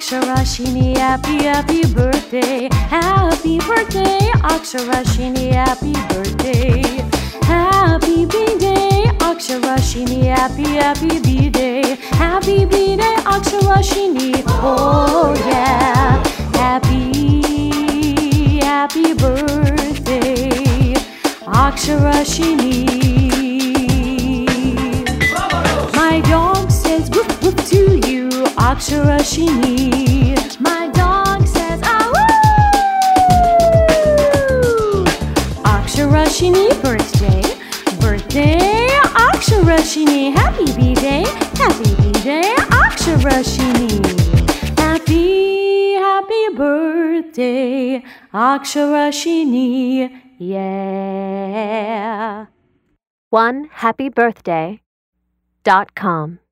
Aksharashini, happy, happy birthday. Happy birthday, Aksharashini, happy birthday. Happy B-Day, Aksharashini, happy, happy B-Day. Happy B-Day, Aksharashini, oh yeah. Happy, happy birthday, Aksharashini. My dog says woof woof to you, Aksharashini. My dog says ah woo. Aksharashini birthday, birthday, Aksharashini. Happy B-Day, happy B-Day, Aksharashini. Happy, happy birthday, Aksharashini. Yeah. OneHappyBirthday.com